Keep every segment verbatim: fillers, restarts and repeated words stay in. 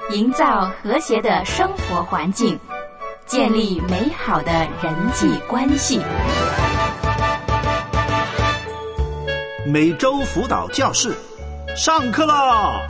营造和谐的生活环境，建立美好的人际关系。 每周辅导教室上课啦！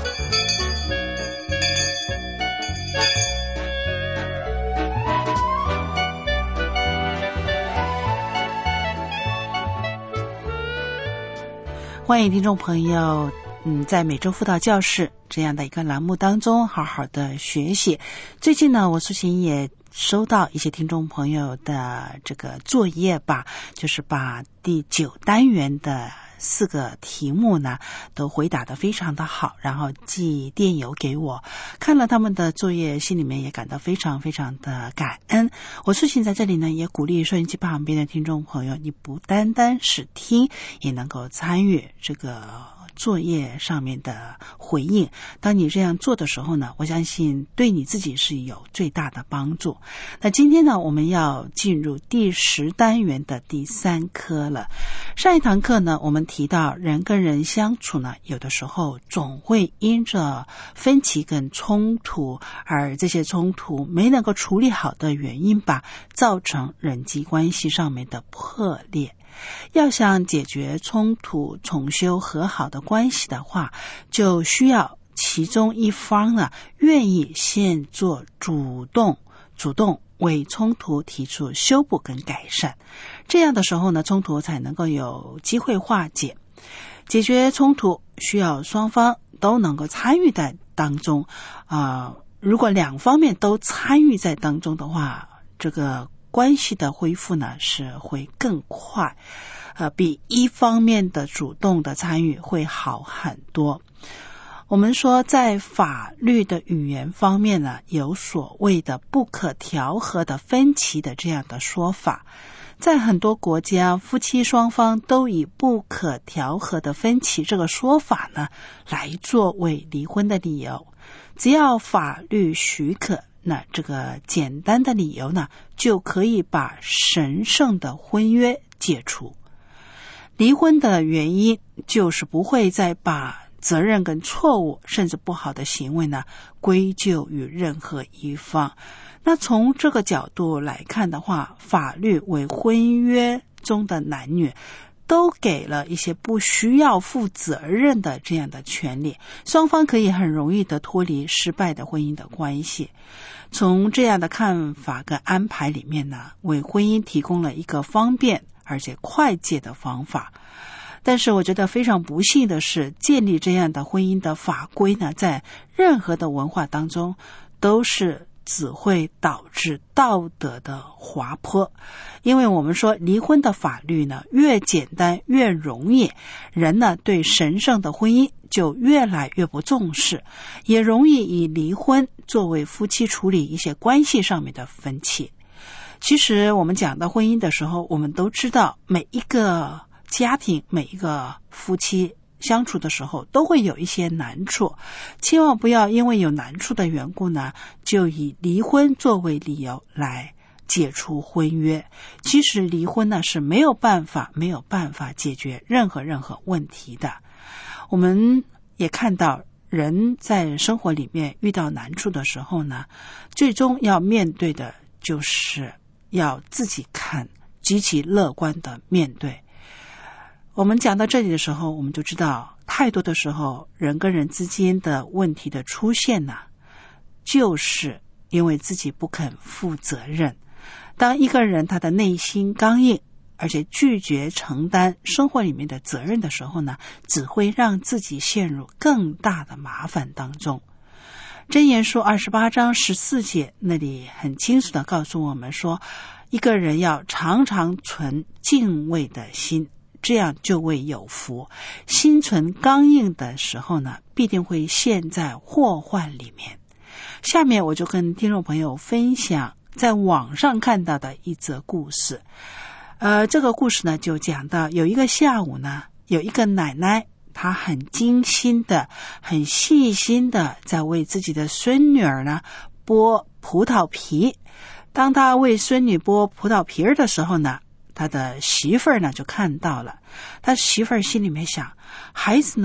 欢迎听众朋友嗯，在每周辅导教室这样的一个栏目当中好好的学习。最近呢，我苏琴也收到一些听众朋友的这个作业吧，就是把第九单元的四个题目呢都回答得非常的好，然后寄电邮给我。看了他们的作业，心里面也感到非常非常的感恩。我苏琴在这里呢也鼓励收音机旁边的听众朋友，你不单单是听，也能够参与这个作业上面的回应。当你这样做的时候呢，我相信对你自己是有最大的帮助。那今天呢，我们要进入第十单元的第三科了。上一堂课呢，我们提到人跟人相处呢，有的时候总会因着分歧跟冲突，而这些冲突没能够处理好的原因吧，造成人际关系上面的破裂。要想解决冲突、重修和好的关系的话，就需要其中一方呢愿意先做主动，主动为冲突提出修补跟改善。这样的时候呢，冲突才能够有机会化解。解决冲突需要双方都能够参与在当中啊、呃，如果两方面都参与在当中的话，这个关系的恢复呢是会更快，呃，比一方面的主动的参与会好很多。我们说在法律的语言方面呢，有所谓的不可调和的分歧的这样的说法。在很多国家，夫妻双方都以不可调和的分歧这个说法呢来作为离婚的理由。只要法律许可，那这个简单的理由呢，就可以把神圣的婚约解除。离婚的原因就是不会再把责任跟错误甚至不好的行为呢归咎于任何一方。那从这个角度来看的话，法律为婚约中的男女都给了一些不需要负责任的这样的权利，双方可以很容易的脱离失败的婚姻的关系。从这样的看法跟安排里面呢，为婚姻提供了一个方便而且快捷的方法。但是我觉得非常不幸的是，建立这样的婚姻的法规呢，在任何的文化当中都是只会导致道德的滑坡。因为我们说离婚的法律呢越简单越容易，人呢对神圣的婚姻就越来越不重视，也容易以离婚作为夫妻处理一些关系上面的分歧。其实我们讲到婚姻的时候，我们都知道每一个家庭每一个夫妻相处的时候都会有一些难处，千万不要因为有难处的缘故呢，就以离婚作为理由来解除婚约。其实离婚呢是没有办法没有办法解决任何任何问题的。我们也看到人在生活里面遇到难处的时候呢，最终要面对的就是要自己看，极其乐观的面对。我们讲到这里的时候，我们就知道太多的时候人跟人之间的问题的出现呢，就是因为自己不肯负责任。当一个人他的内心刚硬，而且拒绝承担生活里面的责任的时候呢，只会让自己陷入更大的麻烦当中。箴言书二十八章十四节那里很清楚地告诉我们说，一个人要常常存敬畏的心，这样就会有福。心存刚硬的时候呢，必定会陷在祸患里面。下面我就跟听众朋友分享在网上看到的一则故事。呃，这个故事呢就讲到有一个下午呢，有一个奶奶，她很精心的很细心的在为自己的孙女儿呢剥葡萄皮。当她为孙女剥葡萄皮儿的时候呢，他的媳妇儿呢就看到了，他媳妇儿心里面想，孩子呢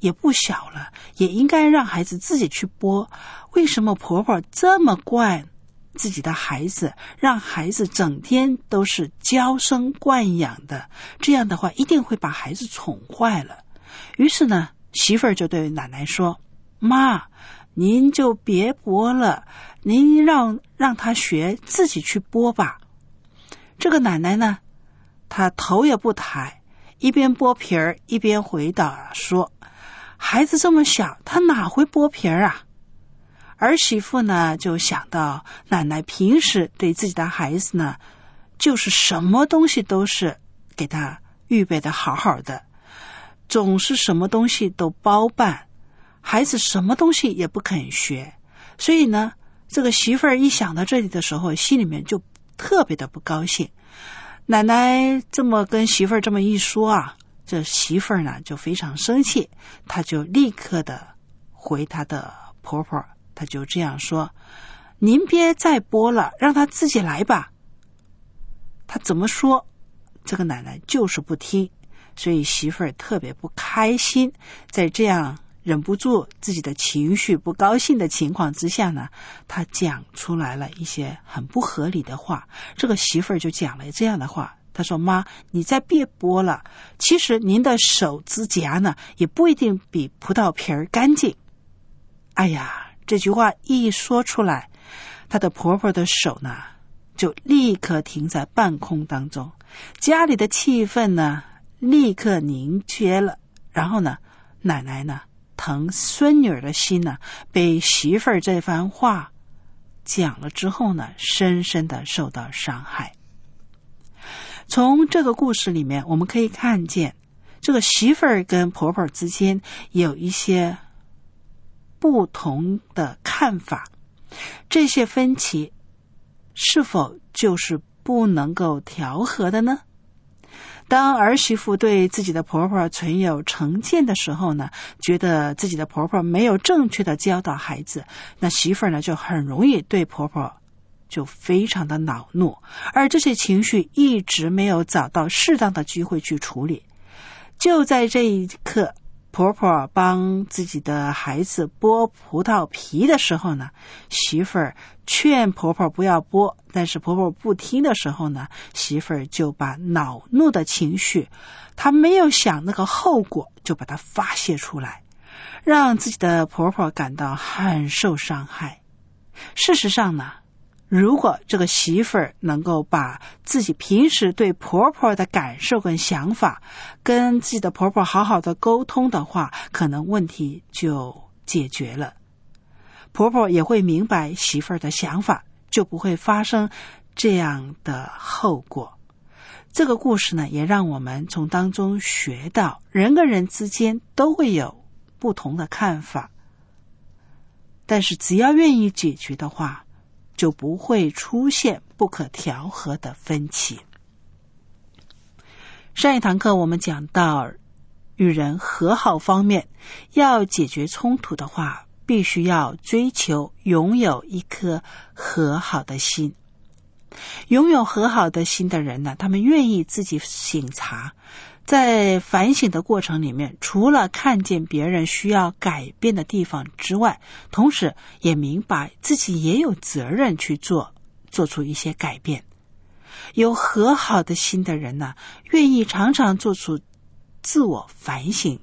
也不小了，也应该让孩子自己去剥。为什么婆婆这么惯自己的孩子，让孩子整天都是娇生惯养的？这样的话一定会把孩子宠坏了。于是呢，媳妇儿就对奶奶说，妈，您就别剥了，您让让他学自己去剥吧。这个奶奶呢，她头也不抬，一边剥皮儿一边回答说，孩子这么小，他哪会剥皮儿啊？儿媳妇呢就想到奶奶平时对自己的孩子呢，就是什么东西都是给他预备的好好的，总是什么东西都包办，孩子什么东西也不肯学。所以呢，这个媳妇儿一想到这里的时候，心里面就特别的不高兴。奶奶这么跟媳妇儿这么一说啊，这媳妇儿呢就非常生气，她就立刻的回她的婆婆，她就这样说，您别再剥了，让她自己来吧。她怎么说，这个奶奶就是不听，所以媳妇儿特别不开心。在这样忍不住自己的情绪不高兴的情况之下呢，她讲出来了一些很不合理的话。这个媳妇儿就讲了这样的话，她说，妈，你再别剥了，其实您的手指甲呢也不一定比葡萄皮儿干净。哎呀，这句话一说出来，她的婆婆的手呢就立刻停在半空当中，家里的气氛呢立刻凝结了。然后呢，奶奶呢疼孙女儿的心呢，被媳妇儿这番话讲了之后呢，深深的受到伤害。从这个故事里面，我们可以看见这个媳妇儿跟婆婆之间有一些不同的看法，这些分歧是否就是不能够调和的呢？当儿媳妇对自己的婆婆存有成见的时候呢，觉得自己的婆婆没有正确的教导孩子，那媳妇儿呢就很容易对婆婆就非常的恼怒，而这些情绪一直没有找到适当的机会去处理。就在这一刻，婆婆帮自己的孩子剥葡萄皮的时候呢，媳妇儿劝婆婆不要剥，但是婆婆不听的时候呢，媳妇儿就把恼怒的情绪，她没有想那个后果，就把它发泄出来，让自己的婆婆感到很受伤害。事实上呢，如果这个媳妇儿能够把自己平时对婆婆的感受跟想法跟自己的婆婆好好的沟通的话，可能问题就解决了。婆婆也会明白媳妇儿的想法，就不会发生这样的后果。这个故事呢，也让我们从当中学到，人跟人之间都会有不同的看法，但是只要愿意解决的话，就不会出现不可调和的分歧。上一堂课我们讲到，与人和好方面，要解决冲突的话，必须要追求拥有一颗和好的心。拥有和好的心的人呢，他们愿意自己省察，在反省的过程里面，除了看见别人需要改变的地方之外，同时也明白自己也有责任去做，做出一些改变。有和好的心的人呢，愿意常常做出自我反省。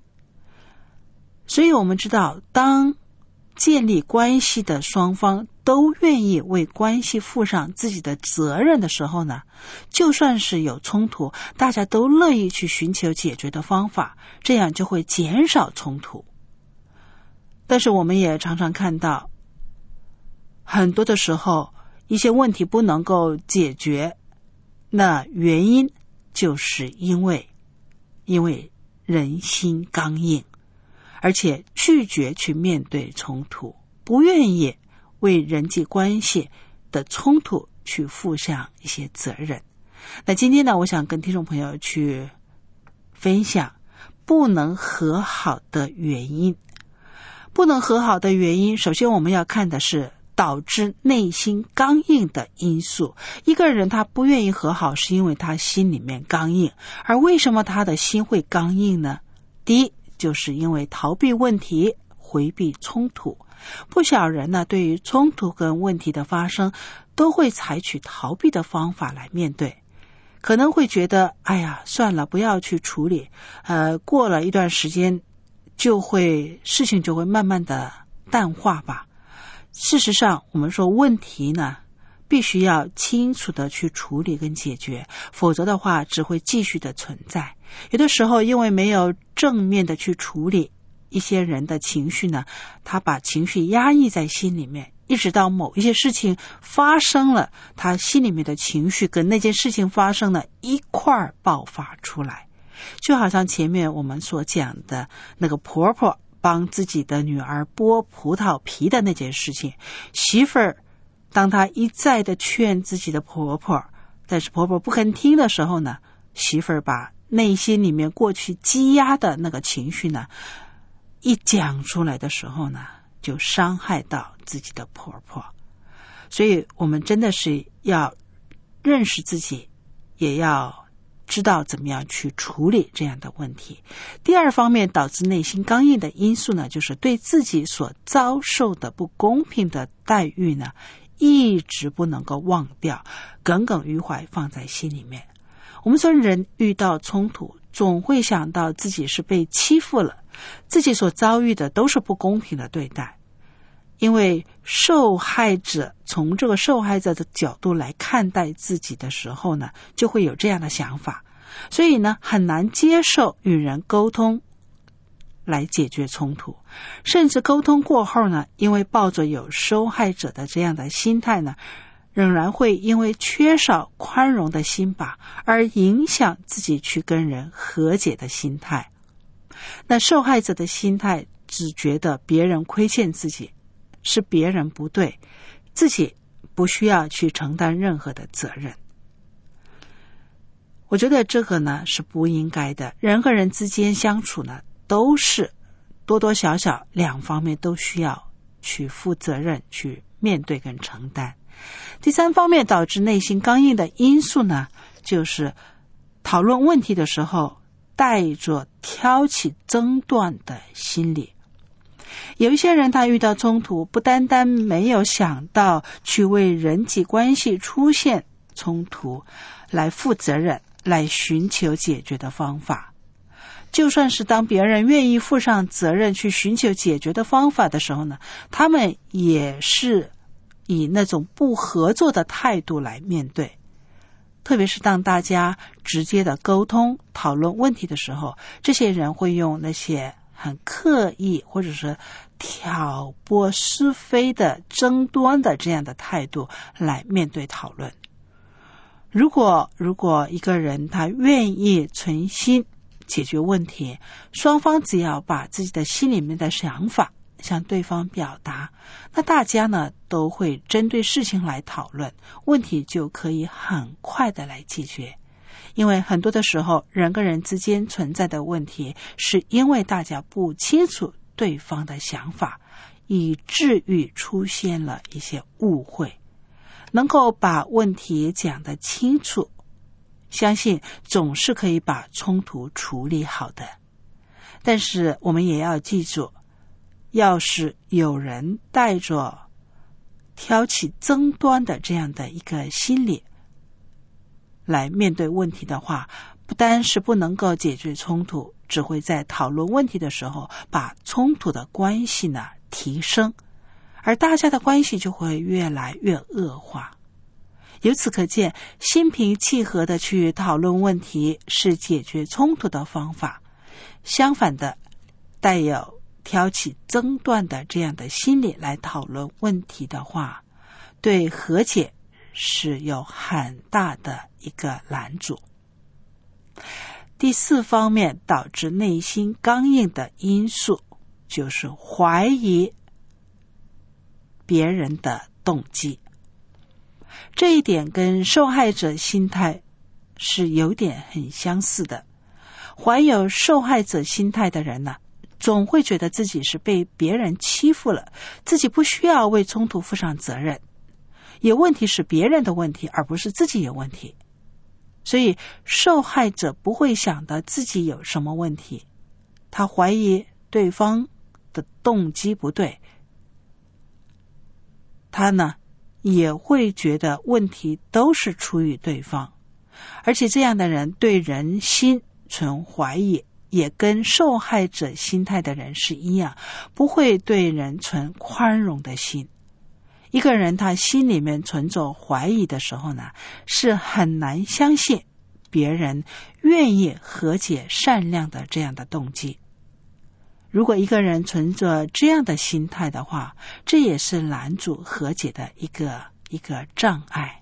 所以我们知道，当建立关系的双方都愿意为关系负上自己的责任的时候呢，就算是有冲突，大家都乐意去寻求解决的方法，这样就会减少冲突。但是我们也常常看到，很多的时候一些问题不能够解决，那原因就是因为因为人心刚硬，而且拒绝去面对冲突，不愿意为人际关系的冲突去负上一些责任。那今天呢，我想跟听众朋友去分享不能和好的原因。不能和好的原因，首先我们要看的是导致内心刚硬的因素。一个人他不愿意和好，是因为他心里面刚硬。而为什么他的心会刚硬呢？第一， 就是因为逃避问题，回避冲突。不少人呢，对于冲突跟问题的发生，都会采取逃避的方法来面对。可能会觉得，哎呀，算了，不要去处理，呃，过了一段时间，就会事情就会慢慢的淡化吧。事实上，我们说问题呢，必须要清楚的去处理跟解决，否则的话，只会继续的存在。有的时候，因为没有正面的去处理一些人的情绪呢，他把情绪压抑在心里面，一直到某一些事情发生了，他心里面的情绪跟那件事情发生了一块儿爆发出来。就好像前面我们所讲的那个婆婆帮自己的女儿剥葡萄皮的那件事情，媳妇儿当她一再的劝自己的婆婆，但是婆婆不肯听的时候呢，媳妇儿把内心里面过去积压的那个情绪呢一讲出来的时候呢，就伤害到自己的婆婆。所以我们真的是要认识自己，也要知道怎么样去处理这样的问题。第二方面导致内心刚硬的因素呢，就是对自己所遭受的不公平的待遇呢，一直不能够忘掉，耿耿于怀放在心里面。我们说人遇到冲突，总会想到自己是被欺负了，自己所遭遇的都是不公平的对待。因为受害者从这个受害者的角度来看待自己的时候呢，就会有这样的想法，所以呢，很难接受与人沟通来解决冲突。甚至沟通过后呢，因为抱着有受害者的这样的心态呢，仍然会因为缺少宽容的心吧，而影响自己去跟人和解的心态。那受害者的心态只觉得别人亏欠自己，是别人不对，自己不需要去承担任何的责任。我觉得这个呢是不应该的。人和人之间相处呢，都是多多少少两方面都需要去负责任，去面对跟承担。第三方面导致内心刚硬的因素呢，就是讨论问题的时候带着挑起争端的心理。有一些人他遇到冲突，不单单没有想到去为人际关系出现冲突来负责任，来寻求解决的方法。就算是当别人愿意负上责任去寻求解决的方法的时候呢，他们也是以那种不合作的态度来面对。特别是当大家直接的沟通讨论问题的时候，这些人会用那些很刻意或者是挑拨是非的争端的这样的态度来面对讨论。如果如果一个人他愿意存心解决问题，双方只要把自己的心里面的想法向对方表达，那大家呢都会针对事情来讨论，问题就可以很快的来解决。因为很多的时候，人跟人之间存在的问题，是因为大家不清楚对方的想法，以至于出现了一些误会。能够把问题讲得清楚，相信总是可以把冲突处理好的。但是我们也要记住，要是有人带着挑起争端的这样的一个心理来面对问题的话，不单是不能够解决冲突，只会在讨论问题的时候把冲突的关系呢提升，而大家的关系就会越来越恶化。由此可见，心平气和的去讨论问题是解决冲突的方法。相反的，带有挑起争端的这样的心理来讨论问题的话，对和解是有很大的一个拦阻。第四方面导致内心刚硬的因素，就是怀疑别人的动机。这一点跟受害者心态是有点很相似的。怀有受害者心态的人呢，总会觉得自己是被别人欺负了，自己不需要为冲突负上责任，有问题是别人的问题，而不是自己有问题。所以受害者不会想到自己有什么问题， 他怀疑对方的动机不对，他呢也会觉得问题都是出于对方，而且这样的人对人心存怀疑，也跟受害者心态的人是一样，不会对人存宽容的心。一个人他心里面存着怀疑的时候呢，是很难相信别人愿意和解善良的这样的动机。如果一个人存着这样的心态的话，这也是拦阻和解的一个一个障碍。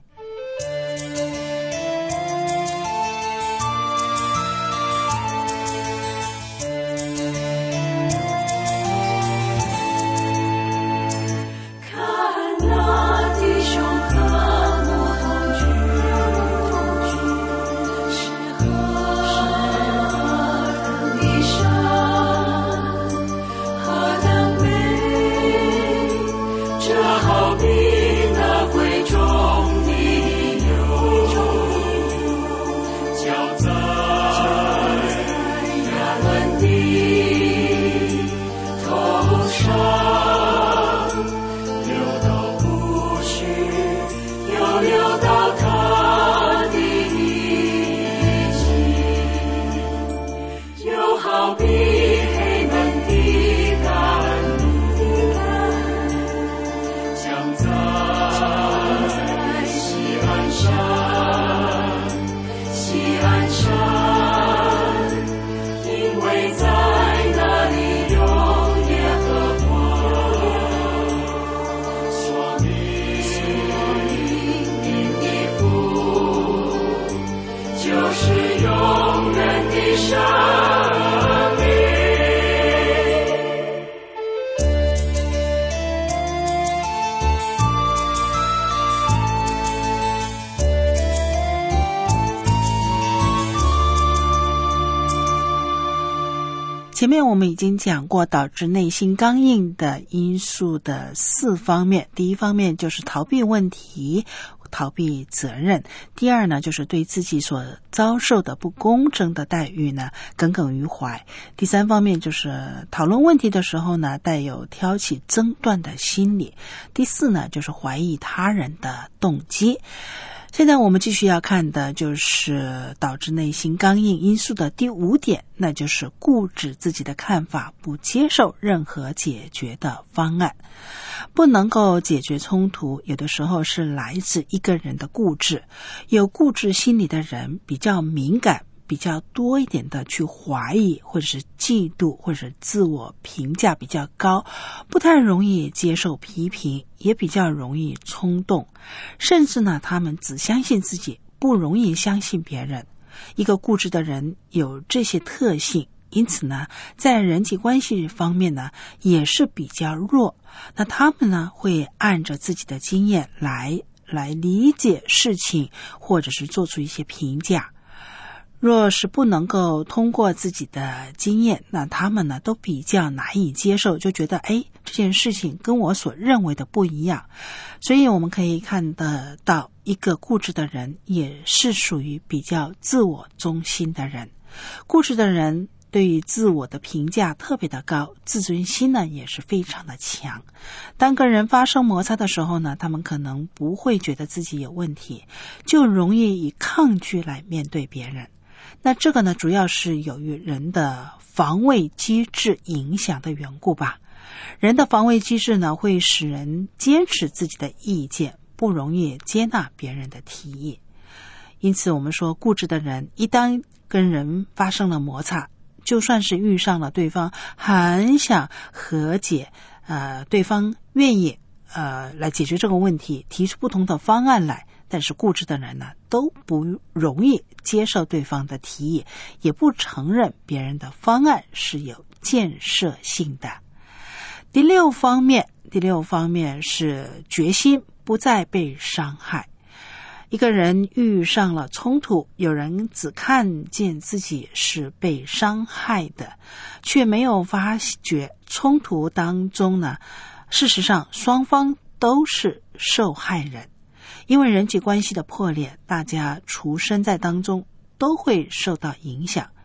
前面我们已经讲过导致内心刚硬的因素的四方面，第一方面就是逃避问题，逃避责任；第二呢，就是对自己所遭受的不公正的待遇呢耿耿于怀；第三方面就是讨论问题的时候呢带有挑起争端的心理；第四呢，就是怀疑他人的动机。现在我们继续要看的就是导致内心刚硬因素的第五点，那就是固执自己的看法，不接受任何解决的方案。不能够解决冲突，有的时候是来自一个人的固执。有固执心理的人比较敏感，比较多一点的去怀疑或者是嫉妒，或者是自我评价比较高，不太容易接受批评，也比较容易冲动，甚至呢他们只相信自己，不容易相信别人。一个固执的人有这些特性，因此呢在人际关系方面呢也是比较弱。那他们呢会按着自己的经验来来理解事情，或者是做出一些评价。若是不能够通过自己的经验，那他们呢都比较难以接受，就觉得哎，这件事情跟我所认为的不一样。所以我们可以看得到，一个固执的人也是属于比较自我中心的人。固执的人对于自我的评价特别的高，自尊心呢也是非常的强。当跟人发生摩擦的时候呢，他们可能不会觉得自己有问题，就容易以抗拒来面对别人。那这个呢，主要是由于人的防卫机制影响的缘故吧。人的防卫机制呢，会使人坚持自己的意见，不容易接纳别人的提议。因此我们说，固执的人一旦跟人发生了摩擦，就算是遇上了对方很想和解，呃，对方愿意呃来解决这个问题，提出不同的方案来，但是固执的人呢，都不容易接受对方的提议，也不承认别人的方案是有建设性的。第六方面，第六方面是决心不再被伤害。一个人遇上了冲突，有人只看见自己是被伤害的，却没有发觉冲突当中呢，事实上双方都是受害人。因为人际关系的破裂，大家处身在当中都会受到影响。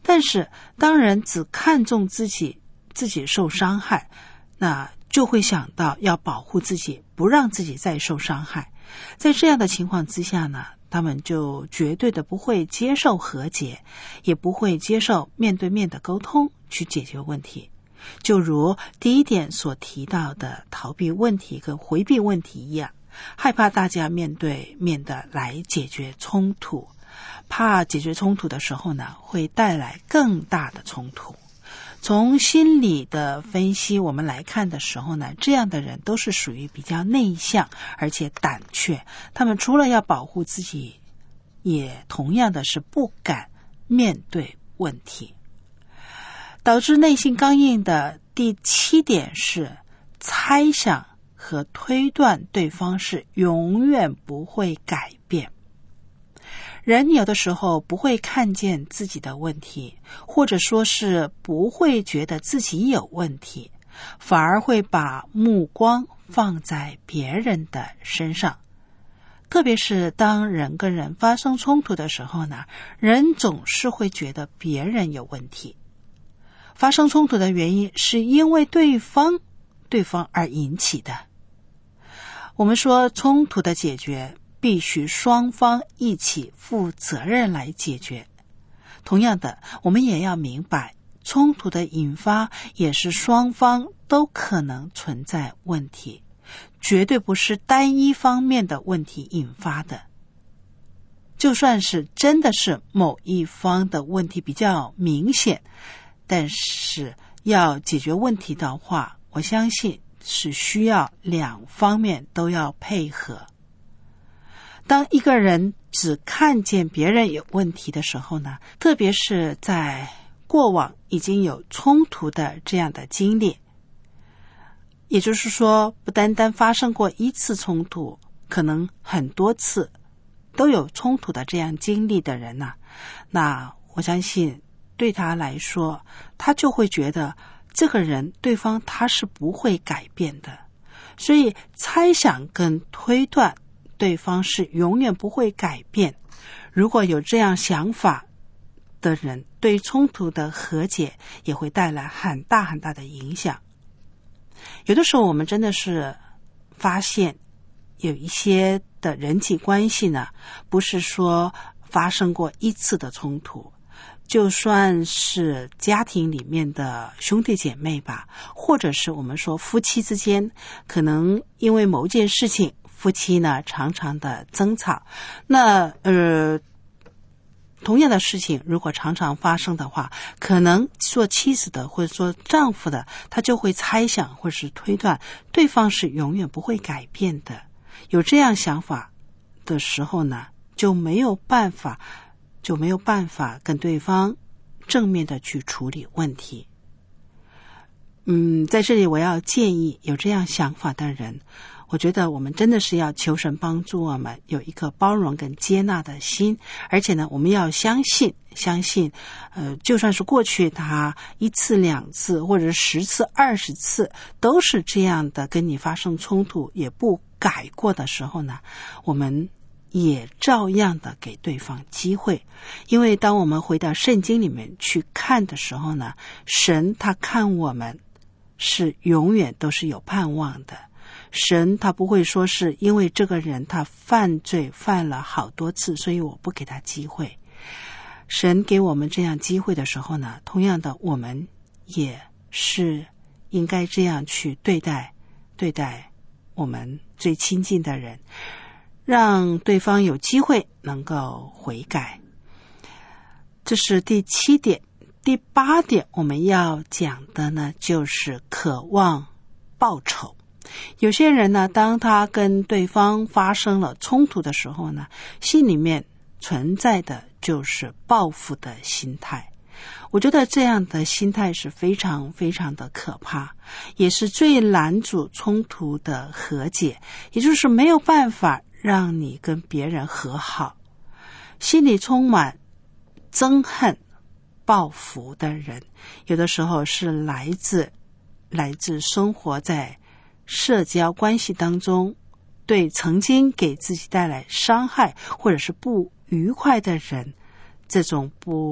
但是当人只看重自己自己受伤害，那就会想到要保护自己，不让自己再受伤害。在这样的情况之下呢，他们就绝对的不会接受和解，也不会接受面对面的沟通去解决问题。就如第一点所提到的逃避问题跟回避问题一样，害怕大家面对面的来解决冲突，怕解决冲突的时候呢，会带来更大的冲突。从心理的分析我们来看的时候呢，这样的人都是属于比较内向而且胆怯，他们除了要保护自己，也同样的是不敢面对问题。导致内心刚硬的第七点是猜想和推断对方是永远不会改变。人有的时候不会看见自己的问题，或者说是不会觉得自己有问题，反而会把目光放在别人的身上。特别是当人跟人发生冲突的时候呢，人总是会觉得别人有问题。发生冲突的原因是因为对方对方而引起的。我们说冲突的解决必须双方一起负责任来解决。同样的，我们也要明白，冲突的引发也是双方都可能存在问题，绝对不是单一方面的问题引发的。就算是真的是某一方的问题比较明显，但是要解决问题的话，我相信是需要两方面都要配合。当一个人只看见别人有问题的时候呢，特别是在过往已经有冲突的这样的经历，也就是说不单单发生过一次冲突，可能很多次都有冲突的这样经历的人呢，那我相信对他来说，他就会觉得这个人对方他是不会改变的。所以猜想跟推断对方是永远不会改变，如果有这样想法的人，对冲突的和解也会带来很大很大的影响。有的时候我们真的是发现有一些的人际关系呢，不是说发生过一次的冲突，就算是家庭里面的兄弟姐妹吧，或者是我们说夫妻之间，可能因为某件事情，夫妻呢常常的争吵。那呃，同样的事情如果常常发生的话，可能做妻子的或者说丈夫的，他就会猜想或是推断对方是永远不会改变的。有这样想法的时候呢，就没有办法就没有办法跟对方正面的去处理问题。嗯，在这里我要建议有这样想法的人，我觉得我们真的是要求神帮助我们有一颗包容跟接纳的心，而且呢，我们要相信，相信，呃，就算是过去他一次两次或者十次二十次都是这样的跟你发生冲突也不改过的时候呢，我们也照样的给对方机会。因为当我们回到圣经里面去看的时候呢，神他看我们是永远都是有盼望的。神他不会说是因为这个人他犯罪犯了好多次，所以我不给他机会。神给我们这样机会的时候呢，同样的我们也是应该这样去对待对待我们最亲近的人，让对方有机会能够悔改。这是第七点。第八点我们要讲的呢，就是渴望报仇。有些人呢，当他跟对方发生了冲突的时候呢，心里面存在的就是报复的心态。我觉得这样的心态是非常非常的可怕，也是最拦阻冲突的和解，也就是没有办法让你跟别人和好。心里充满憎恨报复的人，有的时候是来自来自生活在社交关系当中，对曾经给自己带来伤害或者是不愉快的人，这种不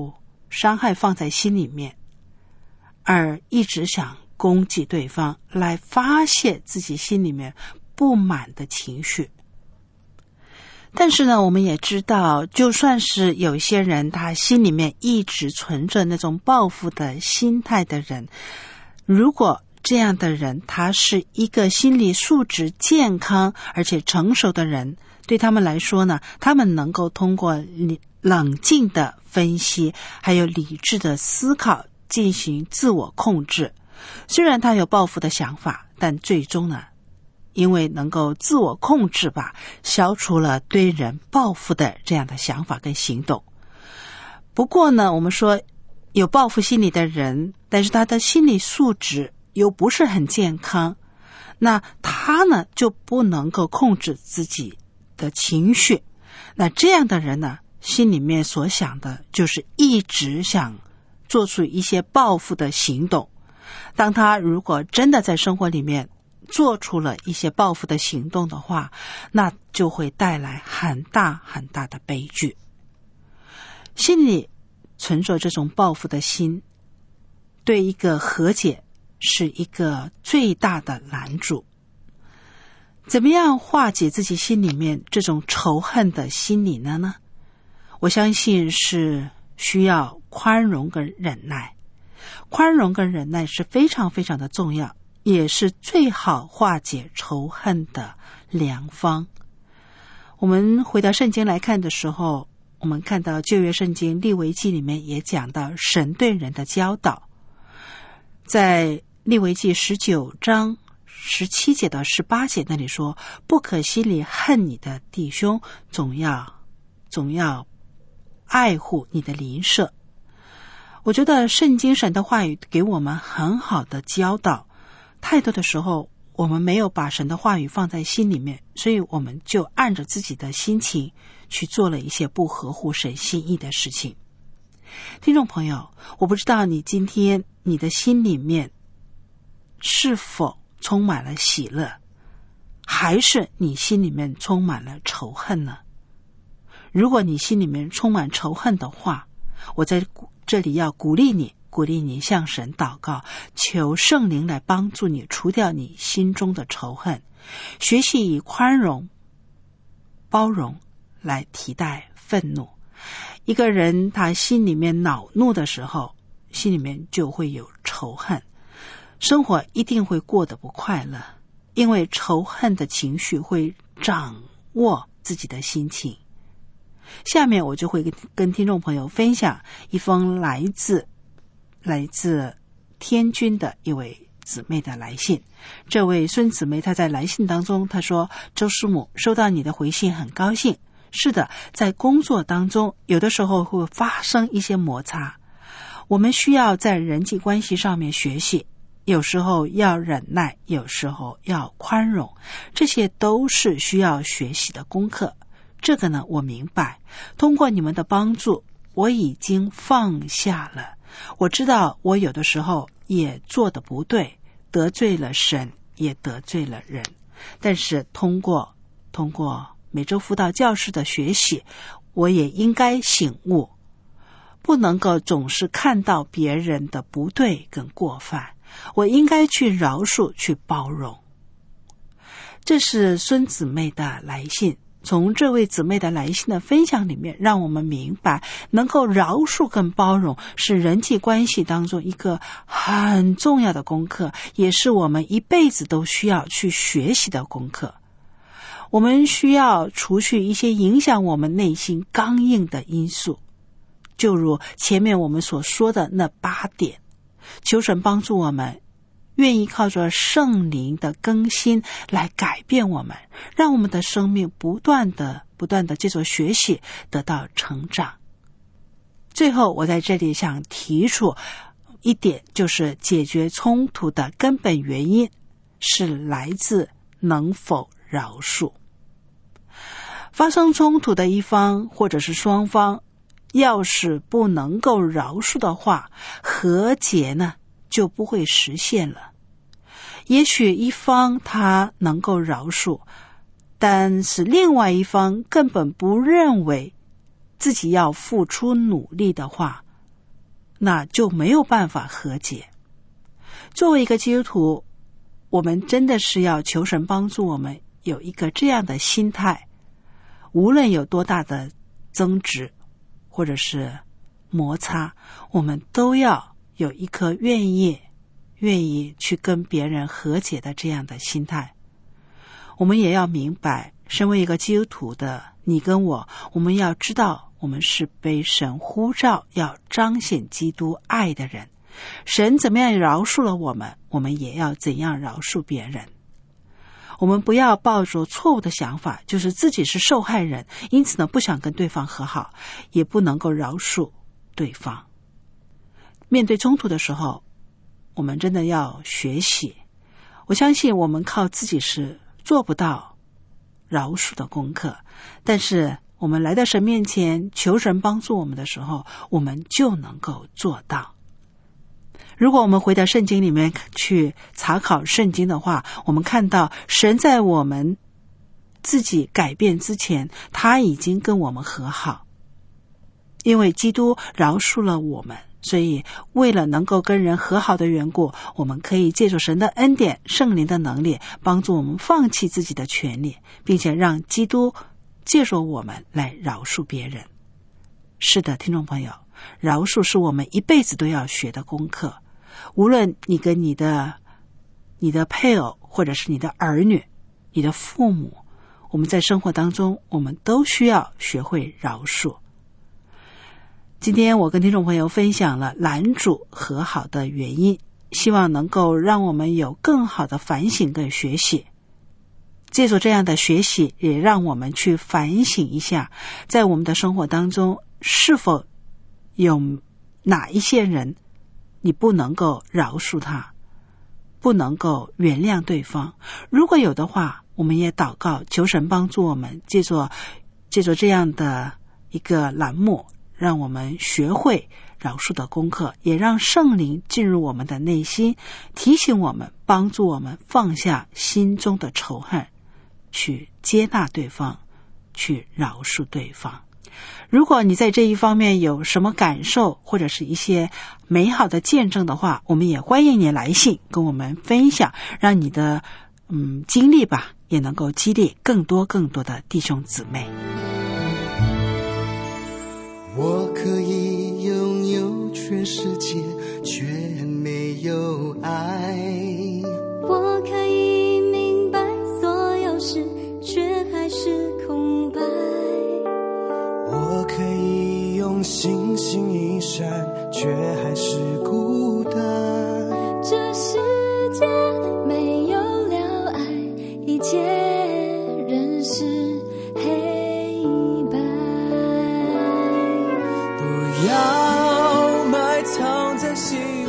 伤害放在心里面，而一直想攻击对方，来发泄自己心里面不满的情绪。但是呢，我们也知道，就算是有些人他心里面一直存着那种报复的心态的人，如果这样的人他是一个心理素质健康而且成熟的人，对他们来说呢，他们能够通过冷静的分析还有理智的思考进行自我控制。虽然他有报复的想法，但最终呢，因为能够自我控制吧，消除了对人报复的这样的想法跟行动。不过呢，我们说有报复心理的人，但是他的心理素质又不是很健康，那他呢就不能够控制自己的情绪。那这样的人呢，心里面所想的就是一直想做出一些报复的行动。当他如果真的在生活里面做出了一些报复的行动的话，那就会带来很大很大的悲剧。心里存着这种报复的心，对一个和解是一个最大的拦阻。怎么样化解自己心里面这种仇恨的心理呢呢？我相信是需要宽容跟忍耐。宽容跟忍耐是非常非常的重要，也是最好化解仇恨的良方。我们回到圣经来看的时候，我们看到旧约圣经利未记里面也讲到神对人的教导。在利未记十九章十七节到十八节那里说，不可心里恨你的弟兄，总要总要爱护你的邻舍。我觉得圣经神的话语给我们很好的教导。太多的时候我们没有把神的话语放在心里面，所以我们就按着自己的心情去做了一些不合乎神心意的事情。听众朋友，我不知道你今天你的心里面是否充满了喜乐，还是你心里面充满了仇恨呢？如果你心里面充满仇恨的话，我在这里要鼓励你鼓励你向神祷告，求圣灵来帮助你除掉你心中的仇恨，学习以宽容包容来替代愤怒。一个人他心里面恼怒的时候，心里面就会有仇恨，生活一定会过得不快乐，因为仇恨的情绪会掌握自己的心情。下面我就会跟跟听众朋友分享一封来自来自天津的一位姊妹的来信。这位孙姊妹她在来信当中她说，周师母，收到你的回信很高兴。是的，在工作当中有的时候会发生一些摩擦，我们需要在人际关系上面学习，有时候要忍耐，有时候要宽容，这些都是需要学习的功课。这个呢，我明白，通过你们的帮助，我已经放下了。我知道我有的时候也做得不对，得罪了神，也得罪了人。但是通过通过每周辅导教室的学习，我也应该醒悟，不能够总是看到别人的不对跟过犯，我应该去饶恕，去包容。这是孙姊妹的来信。从这位姊妹的来信的分享里面，让我们明白能够饶恕跟包容是人际关系当中一个很重要的功课，也是我们一辈子都需要去学习的功课。我们需要除去一些影响我们内心刚硬的因素，就如前面我们所说的那八点。求神帮助我们愿意靠着圣灵的更新来改变我们，让我们的生命不断的不断的借着学习得到成长。最后我在这里想提出一点，就是解决冲突的根本原因是来自能否饶恕。发生冲突的一方或者是双方要是不能够饶恕的话，和解呢就不会实现了。也许一方他能够饶恕，但是另外一方根本不认为自己要付出努力的话， 那就没有办法和解。作为一个基督徒，我们真的是要求神帮助我们有一个这样的心态，无论有多大的争执或者是摩擦，我们都要有一颗愿意愿意去跟别人和解的这样的心态。我们也要明白，身为一个基督徒的你跟我，我们要知道我们是被神呼召要彰显基督爱的人。神怎么样饶恕了我们，我们也要怎样饶恕别人。我们不要抱着错误的想法，就是自己是受害人，因此呢不想跟对方和好，也不能够饶恕对方。面对冲突的时候，我们真的要学习。我相信我们靠自己是做不到饶恕的功课，但是我们来到神面前求神帮助我们的时候，我们就能够做到。如果我们回到圣经里面去查考圣经的话，我们看到神在我们自己改变之前，他已经跟我们和好。因为基督饶恕了我们，所以为了能够跟人和好的缘故，我们可以借助神的恩典、圣灵的能力，帮助我们放弃自己的权利，并且让基督借助我们来饶恕别人。是的，听众朋友，饶恕是我们一辈子都要学的功课。无论你跟你的你的配偶，或者是你的儿女、你的父母，我们在生活当中，我们都需要学会饶恕。今天我跟听众朋友分享了拦阻和好的原因，希望能够让我们有更好的反省跟学习。借助这样的学习，也让我们去反省一下，在我们的生活当中是否有哪一些人你不能够饶恕他，不能够原谅对方。如果有的话，我们也祷告求神帮助我们，借助借助这样的一个栏目，让我们学会饶恕的功课，也让圣灵进入我们的内心，提醒我们，帮助我们放下心中的仇恨，去接纳对方，去饶恕对方。如果你在这一方面有什么感受，或者是一些美好的见证的话，我们也欢迎你来信跟我们分享，让你的嗯经历吧，也能够激励更多更多的弟兄姊妹。 我可以拥有全世界，却没有爱。 我可以明白所有事，却还是空白。 我可以用星星一闪，却还是孤单。 这世界没有了爱，一切仍是黑白。 不要埋藏在心